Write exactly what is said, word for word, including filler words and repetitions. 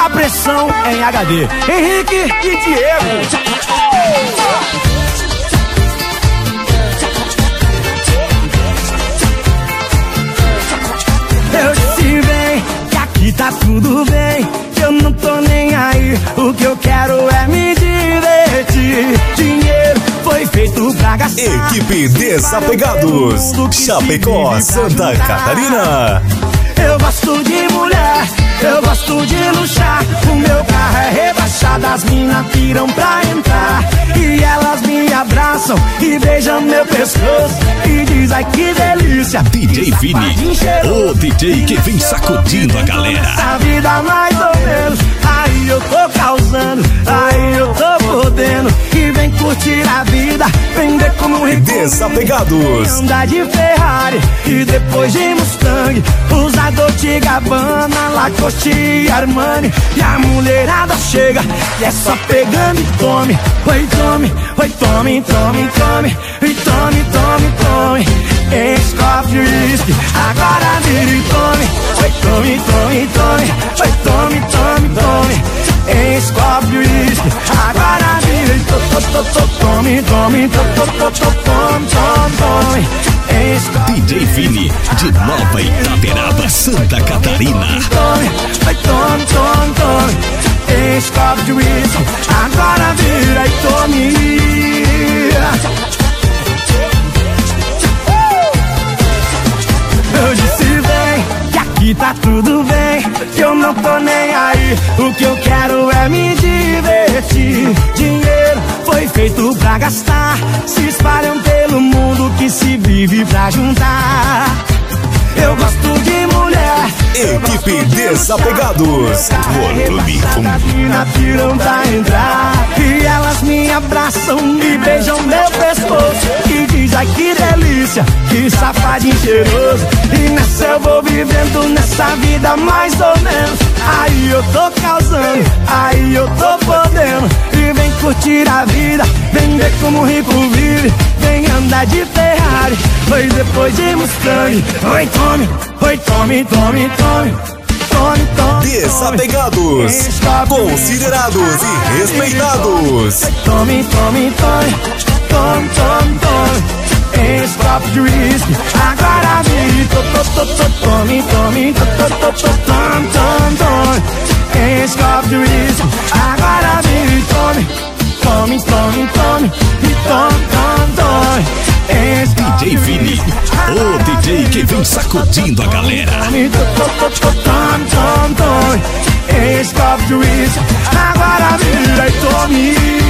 a pressão em H D. Henrique e Diego. Eu disse bem que aqui tá tudo bem, que eu não tô nem aí. O que eu quero é me divertir. Dinheiro foi feito pra gastar. Equipe Desapegados, Chapecó, Santa Catarina. Eu gosto de mulher, eu gosto de luxar. O meu carro é rebaixado, as minas tiram pra entrar. E elas me abraçam e beijam meu pescoço e diz, ai que delícia. D J Vini, o D J que vem sacudindo a galera. Essa vida mais ou menos, aí eu tô causando, aí eu tô podendo. E vem curtir a vida, vem ver como rico. Desapegados. Andar de Ferrari e depois de Mustang, usar Dolce Gabbana, Lacoste e Armani. E a mulherada chega e é só pegando e tome. Oi, tome, oi, tome, tome, tome. E tome, tome, tome. Enche copo de uísque, agora vira e tome. Oi, tome, tome, tome. Oi, tome, tome, tome. Enche copo de uísque, agora vira e tome. Tome, tome, tome, tome, tome, tome. D J Vini, de Nova Itaperaba, Santa Catarina. Tome, vai, tome, tome, tome. Enche copo de uísque, agora vira e tome. Eu disse bem que aqui tá tudo bem, que eu não tô nem aí. O que eu quero é me divertir. Dinheiro foi feito pra gastar, se espalham pelo mundo que se vive pra juntar. Eu gosto de mulher, Equipe Desapegados. na tiram pra entrar. E elas me abraçam e beijam meu pescoço e diz, ai que delícia, que safadinho cheiroso. E nessa eu vou vivendo, nessa vida mais ou menos. Aí eu tô causando, aí eu tô podendo. E vem curtir a vida, vem ver como o rico vive. Vem andar de Ferrari, foi depois de Mustang. Oi, tome, oi, tome, tome, tome. Tome, tome, Desapegados, considerados e respeitados. Tome, tome, tome, tome, tome, tome. Enche copo de uísque, agora vire. Tome, tome, tome, tome, tome, tome. Enche copo de uísque, agora vire. Tome, tome, tome, tome. E tome, tome, tome. D J Vini, o D J que vem sacudindo a galera. Tome, tome, tome, tome. Enche copo de uísque, agora vira e tome.